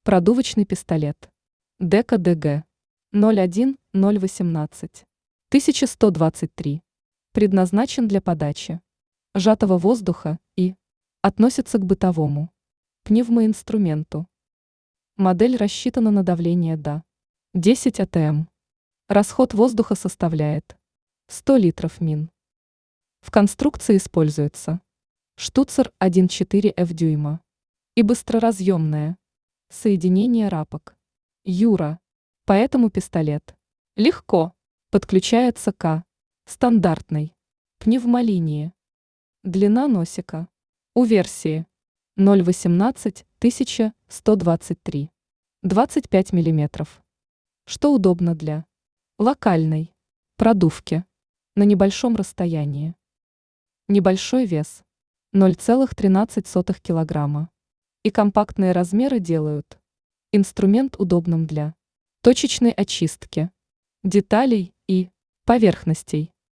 Продувочный пистолет. Дека ДГ 01018 1123. Предназначен для подачи сжатого воздуха и относится к бытовому пневмоинструменту. Модель рассчитана на давление до 10 атм. Расход воздуха составляет 100 литров мин. В конструкции используется штуцер 1,4 F дюйма и быстроразъемное соединение рапок Юра, поэтому пистолет легко подключается к стандартной пневмолинии. Длина носика у версии 0,18 1123 25 мм, что удобно для локальной продувки на небольшом расстоянии. Небольшой вес 0,13 кг и компактные размеры делают инструмент удобным для точечной очистки деталей и поверхностей.